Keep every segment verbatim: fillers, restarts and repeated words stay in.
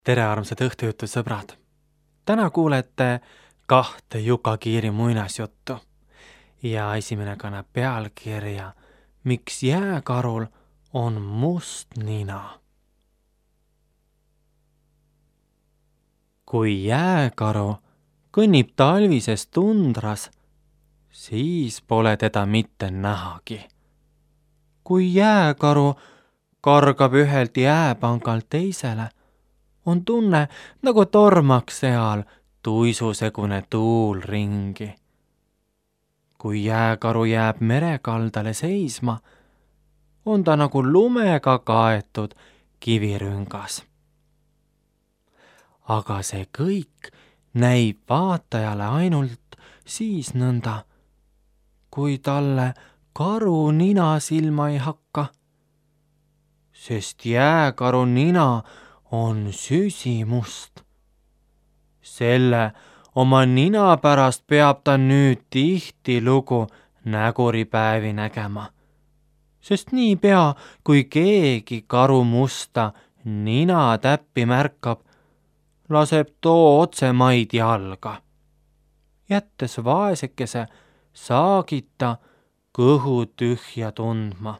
Tere, armsad õhtujutu sõbrad! Täna kuulete kahte Juka Kiiri muinasjuttu ja esimene kannab pealkirja Miks jääkarul on must nina. Kui jääkaru kõnnib talvises tundras, siis pole teda mitte nähagi. Kui jääkaru kargab ühelt jääpangalt teisele, on tunne, nagu tormaks seal tuisusegune tuul ringi. Kui jääkaru jääb merekaldale seisma, on ta nagu lumega kaetud kivirüngas. Aga see kõik näib vaatajale ainult siis nõnda, kui talle karu nina silma ei hakka, sest jääkaru nina on süsimust. Selle oma nina pärast peab ta nüüd tihtilugu näguripäevi nägema, sest niipea, kui keegi karu musta nina täppi märkab, laseb too otse maid jalga, jättes vaesekese saagita kõhu tühja tundma.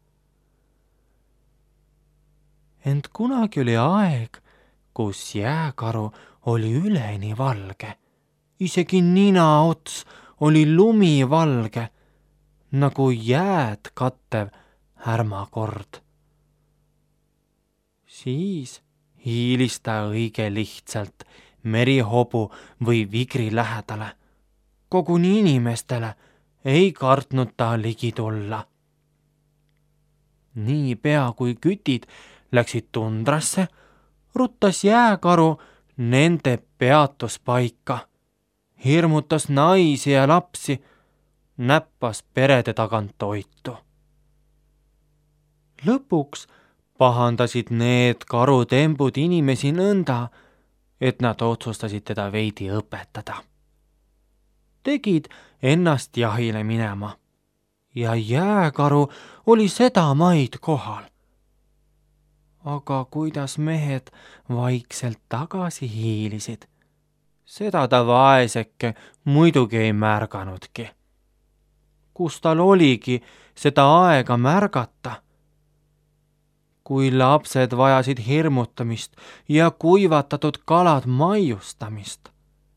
Ent kunagi oli aeg, kus jääkaru oli üleni valge. Isegi nina ots oli lumivalge, nagu jääd kattev härmakord. Siis hiilis ta õige lihtsalt merihobu või vigri lähedale. Koguni inimestele ei kartnud ta ligi tulla. Niipea kui kütid läksid tundrasse, ruttas jääkaru nende peatuspaika, hirmutas naisi ja lapsi, näppas perede tagant toitu. Lõpuks pahandasid need karutembud inimesi nõnda, et nad otsustasid teda veidi õpetada. Tegid ennast jahile minema ja jääkaru oli seda maid kohal. Aga kuidas mehed vaikselt tagasi hiilisid, seda ta vaeseke muidugi ei märganudki. Kus tal oligi seda aega märgata? Kui lapsed vajasid hirmutamist ja kuivatatud kalad maiustamist.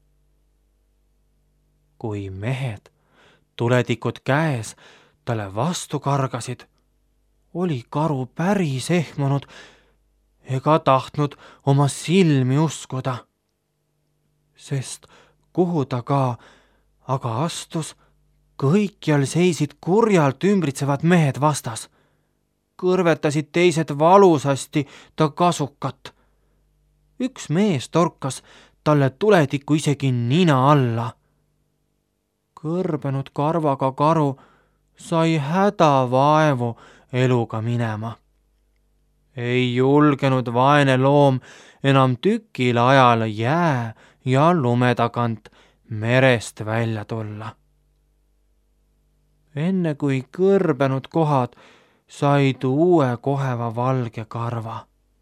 Kui mehed, tuletikud käes, talle vastu kargasid, oli karu päris ehmunud ega tahtnud oma silmi uskuda, sest kuhu ta ka aga astus, kõikjal seisid kurjalt ümbritsevad mehed vastas. Kõrvetasid teised valusasti ta kasukat. Üks mees torkas talle tuletiku isegi nina alla. Kõrbenud karvaga karu sai hädavaevu eluga minema. Ei julgenud vaene loom enam tükil ajal jää ja lume tagant merest välja tulla. Enne kui kõrbenud kohad said uue koheva valge karva.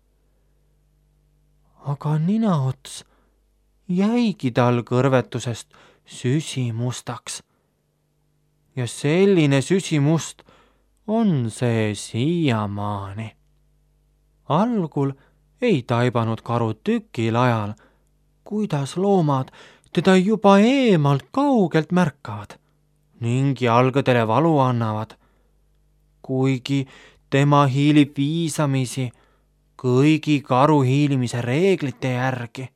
Aga ninaots jäigi tal kõrvetusest süsimustaks. Ja selline süsimust on see siiamaani. Algul ei taibanud karu tükil ajal, kuidas loomad teda juba eemalt kaugelt märkavad ning jalgadele valu annavad, kuigi tema hiilib viisamisi kõigi karu hiilimise reeglite järgi.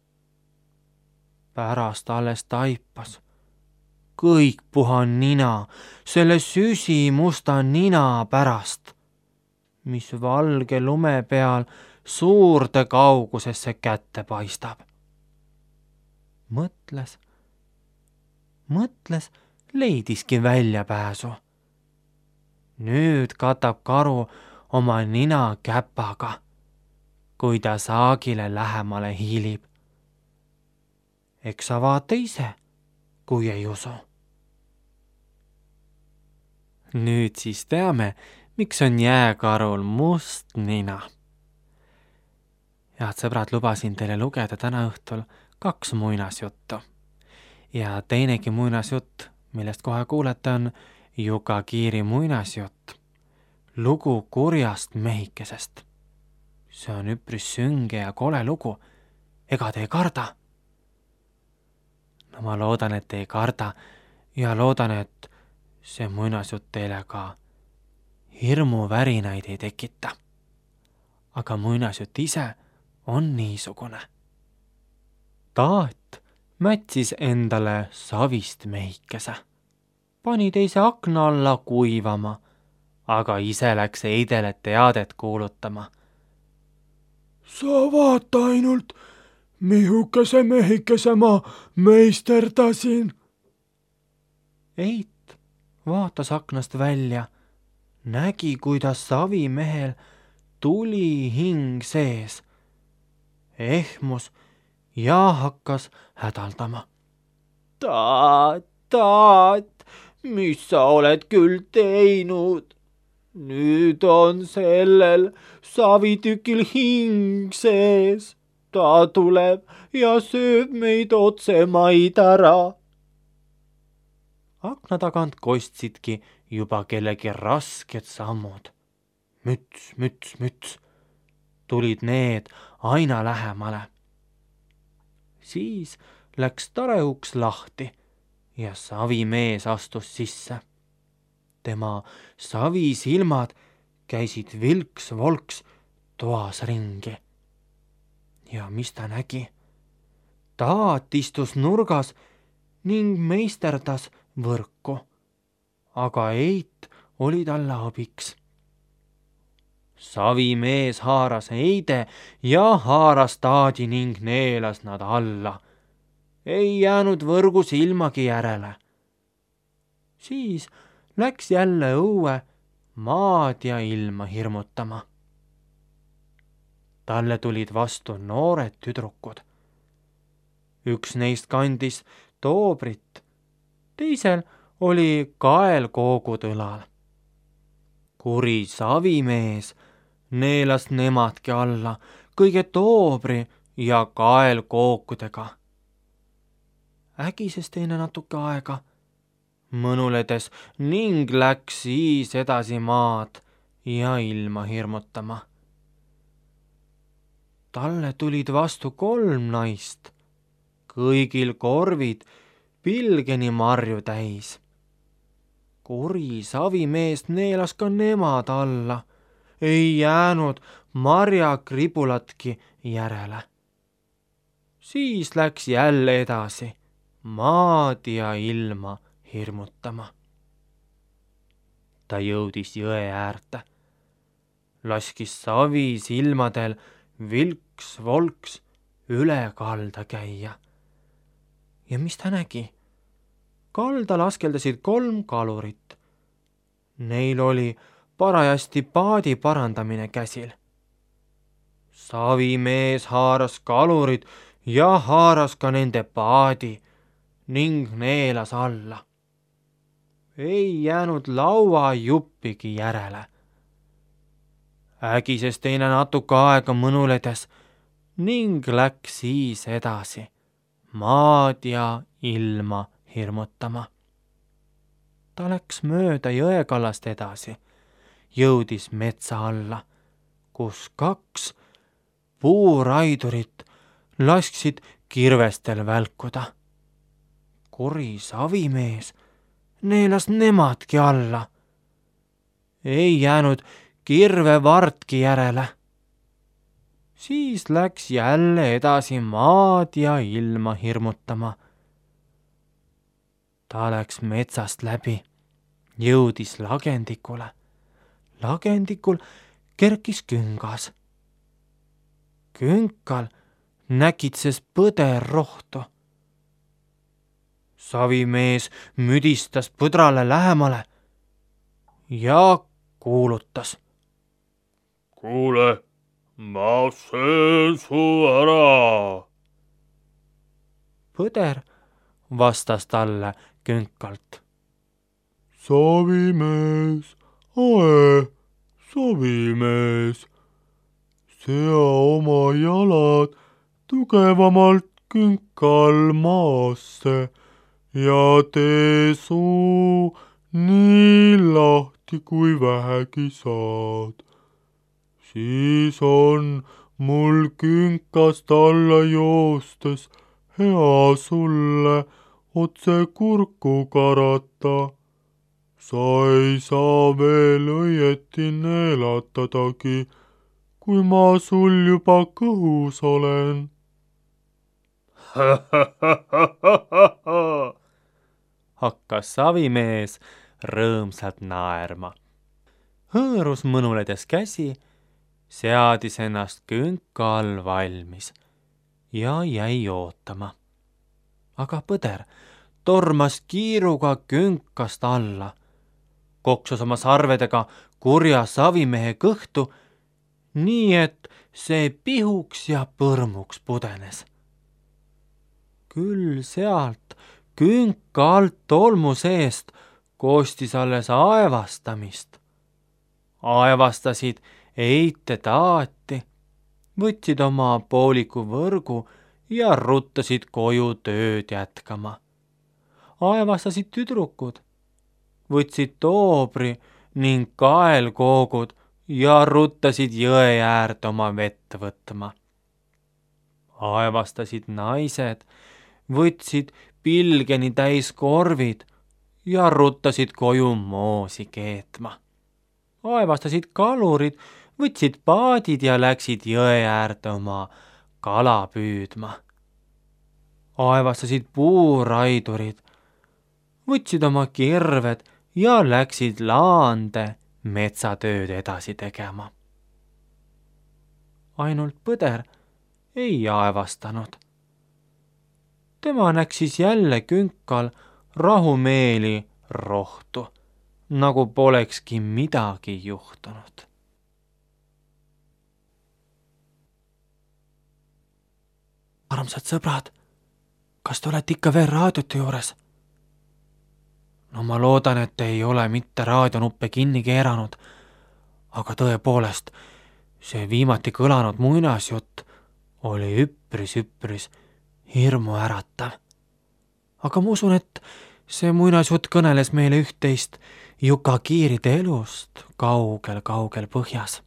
Pärast alles taipas kõik puha nina selle süsimusta nina pärast, mis valge lume peal suurde kaugusesse kätte paistab. Mõtles, mõtles, leidiski väljapääsu. Nüüd katab karu oma nina käpaga, kui ta saagile lähemale hiilib. Eks sa vaata ise, kui ei usu. Nüüd siis teame, miks on jääkarul must nina. Head sõbrad, lubasin teile lugeda täna õhtul kaks muinasjuttu. Ja teinegi muinasjutt, millest kohe kuulete, on Juka Kiiri muinasjutt. Lugu kurjast mehikesest. See on üpris sünge ja kole lugu. Ega te ei karda? No ma loodan, et ei karda ja loodan, et see muinasjutt teile ka hirmuvärinaid ei tekita. Aga muinasjutt ise on niisugune. Taat mätsis endale savist mehikese. Pani teise akna alla kuivama, aga ise läks Eidele teadet kuulutama. Sa vaata ainult, mihukese mehikese ma meisterdasin. Eit vaatas aknast välja, nägi, kuidas savimehel tuli hing sees. Ehmus ja hakkas hädaldama. Taat, taat, mis sa oled küll teinud? Nüüd on sellel savitükil hing sees. Ta tuleb ja sööb meid otse maid ära. Akna tagant kostsidki juba kellegi rasked sammud. Müts, müts, müts. Tulid need aina lähemale. Siis läks tareuks lahti ja savimees astus sisse. Tema savisilmad käisid vilks-volks toas ringi. Ja mis ta nägi? Taat istus nurgas ning meisterdas võrku, aga Eit oli talle abiks. Savimees haaras Eide ja haaras Taadi ning neelas nad alla. Ei jäänud võrgus ilmagi järele. Siis läks jälle õue maad ja ilma hirmutama. Talle tulid vastu noored tüdrukud. Üks neist kandis toobrit, teisel oli kael koogud õlal. Kuri savimees neelas nemadki alla kõige toobri ja kael kookudega. Ägises teine natuke aega, mõnuledes ning läks siis edasi maad ja ilma hirmutama. Talle tulid vastu kolm naist, kõigil korvid pilgeni marju täis. Kuri savimees neelas ka nemad alla, ei jäänud marjakribulatki järele. Siis läks jälle edasi, maad ja ilma hirmutama. Ta jõudis jõe äärte, laskis savi silmadel vilks-volks üle kalda käia. Ja mis ta nägi? Kaldal askeldasid kolm kalurit. Neil oli parajasti paadi parandamine käsil. Savimees haaras kalurid ja haaras ka nende paadi ning neelas alla. Ei jäänud laua juppigi järele. Ägises teine natuke aega mõnuledes ning läks siis edasi, maad ja ilma hirmutama. Ta läks mööda jõekallast edasi, jõudis metsa alla, kus kaks puuraidurit lasksid kirvestel välkuda. Kuri savimees neelas nemadki alla. Ei jäänud kirvevartki järele. Siis läks jälle edasi maad ja ilma hirmutama. Ta läks metsast läbi, jõudis lagendikule. Lagendikul kerkis küngas. Künkal näkitses põder rohtu. Savimees müdistas põdrale lähemale ja kuulutas. Kuule, ma söön su ära. Põder vastas talle künkalt. Savimees, ae, savimees, sea oma jalad tugevamalt künka all maasse ja tee suu nii lahti kui vähegi saad. Siis on mul künkast alla joostes hea sulle otse kurku karata. Sa ei saa veel õieti neelatadagi, kui ma sul juba kõhus olen. hakkas savimees rõõmsalt naerma. hõõrus mõnuledes käsi, seadis ennast künka all valmis ja jäi ootama. aga põder tormas kiiruga künkast alla, koksus oma sarvedega kurja savimehe kõhtu, nii et see pihuks ja põrmuks pudenes. küll sealt künka alt tolmu seest koostis alles aevastamist. aevastasid eite taati, võtsid oma pooliku võrgu ja ruttasid koju tööd jätkama. aevastasid tüdrukud, võtsid toobri ning kaelkoogud ja ruttasid jõe äärde oma vett võtma. aevastasid naised, võtsid pilgeni täis korvid ja ruttasid koju moosi keetma. aevastasid kalurid, võtsid paadid ja läksid jõe äärde oma kala püüdma. aevastasid puuraidurid, võtsid oma kirved ja läksid laande metsatööd edasi tegema. ainult põder ei aevastanud. tema näksis jälle künkal rahumeeli rohtu, nagu polekski midagi juhtunud. armsad sõbrad, kas te olete ikka veel raadiote juures? no ma loodan, et te ei ole mitte raadionuppe kinni keeranud, aga tõepoolest, see viimati kõlanud muinasjutt oli üpris-üpris hirmuäratav. aga ma usun, et see muinasjutt kõneles meile üht-teist Jukakiiride elust kaugel-kaugel põhjas.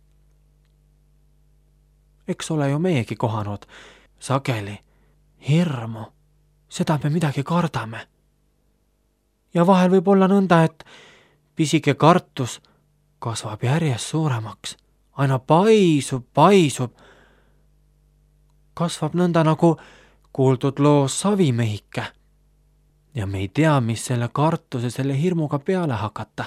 eks ole ju meiegi kohanud sageli hirmu, seda me midagi kardame. ja vahel võib olla nõnda, et pisike kartus kasvab järjest suuremaks, aina paisub, paisub, kasvab nõnda nagu kuuldud loos savimehike ja me ei tea, mis selle kartuse, selle hirmuga peale hakata.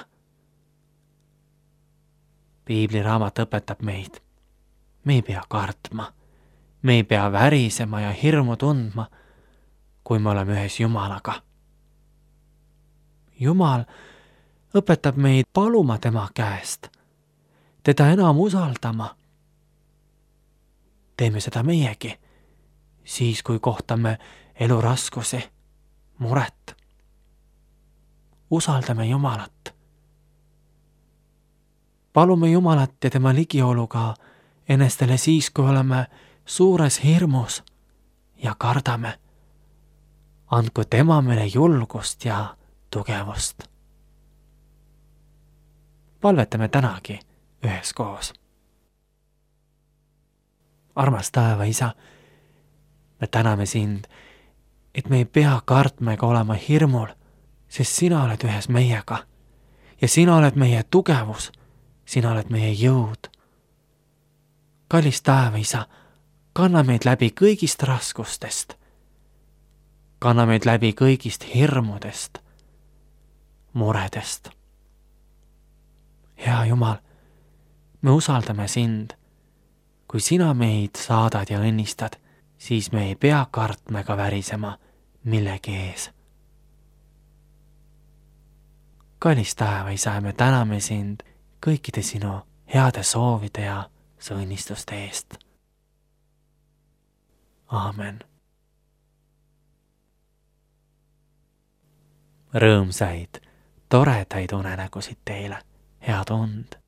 piibliraamat õpetab meid, me ei pea kartma, me ei pea värisema ja hirmu tundma, kui me oleme ühes Jumalaga. Jumal õpetab meid paluma tema käest, teda enam usaldama. teeme seda meiegi, siis kui kohtame elu raskusi, muret. usaldame Jumalat. palume Jumalat ja tema ligiolu ka enestele siis, kui oleme suures hirmus ja kardame. andku tema meile julgust ja tugevust. palvetame tänagi üheskoos. armas taeva Isa, me täname sind, et me ei pea kartma ega olema hirmul, sest sina oled ühes meiega ja sina oled meie tugevus, sina oled meie jõud. kallis taeva Isa, kanna meid läbi kõigist raskustest, kanna meid läbi kõigist hirmudest, muredest. hea Jumal, me usaldame sind. kui sina meid saadad ja õnnistad, siis me ei pea kartma ega värisema millegi ees. kallis taeva Isa, me täname sind kõikide sinu heade soovide ja su õnnistuste eest. Aamen. Rõõmsaid, toredaid unenägusid teile, head und!